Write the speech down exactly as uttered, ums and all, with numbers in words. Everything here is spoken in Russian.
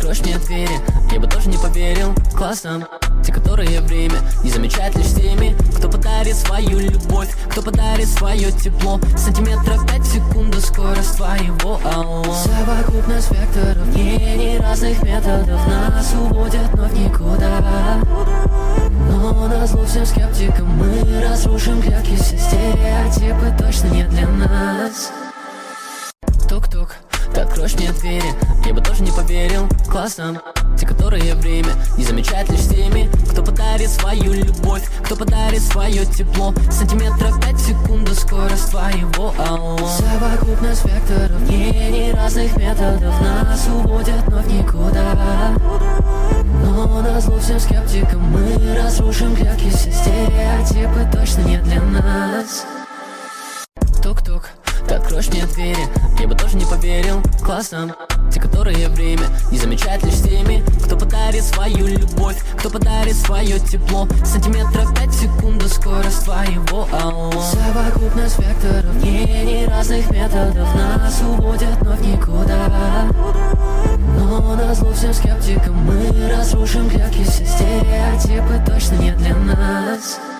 откроешь мне двери, я бы тоже не поверил. Классно, те, которые время не замечают лишь теми, кто подарит свою любовь, кто подарит свое тепло. Сантиметров пять в секунду скорость твоего АО. Совокупность векторов, мнений, разных методов нас уводят, но в никуда. Но назло всем скептикам мы разрушим клетки, все стереотипы точно не для нас. Тук-тук, ты откроешь мне двери, я бы тоже не поверил. Классно, те, которые время не замечают лишь теми, кто подарит свою любовь, кто подарит свое тепло. Сантиметров пять в секунду скорость твоего АО. Совокупность векторов, мнений, разных методов нас уводят, но в никуда. Но назло всем скептикам мы разрушим клетки, все стереотипы точно не для нас. Тук-тук, ты откроешь мне двери, я бы тоже не поверил. Классно, те, которые время не замечают лишь теми, кто подарит свою любовь, кто подарит свое тепло. Сантиметров пять в секунду скорость твоего АО. Совокупность векторов, мнений, разных методов нас уводят, но в никуда. Но назло всем скептикам мы разрушим клетки, все стереотипы точно не для нас.